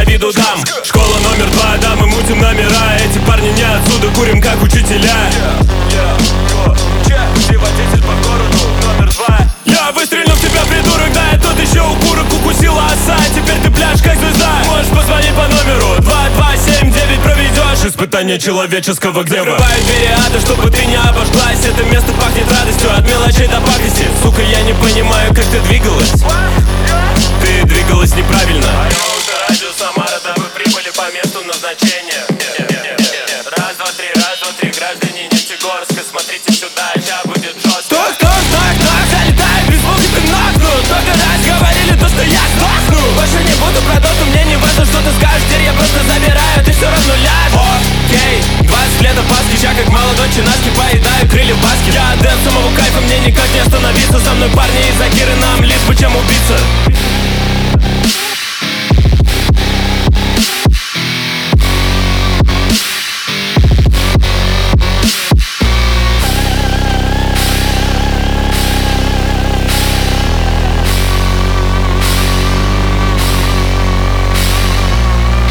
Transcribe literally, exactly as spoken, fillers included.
виду дам. Школа номер два, да, мы мутим номера. Эти парни не отсюда, курим как учителя. Водитель по городу номер два. Я выстрелил в тебя, придурок, да, и тут еще укурок укусила оса. Теперь ты пляж как звезда. Можешь позвонить по номеру два два семь девять, проведешь испытание человеческого гнева. Закрываю двери ада, чтобы ты не обожглась. Это место пахнет радостью, от мелочей до пакости. Сука, я не понимаю, как ты двигалась. Ты двигалась неправильно. Радио Самара, да вы прибыли по месту назначения. Раз, два, три, раз, два, три, граждане Нефтегорска, смотрите сюда, сейчас будет жестко. Тук, тук, тук, тук, залетает без звука, ты нокнут. Только раз говорили то, что я сдохну. Больше не буду про доту, мне не важно, что ты скажешь. Теперь я просто забираю, ты все равно ляг. Окей, двадцать лет опаски, ща как молодой чинаски, поедаю крылья в баске. Я отдам самого кайфа, мне никак не остановиться. Со мной парни из Акиры, нам лишь бы чем убиться.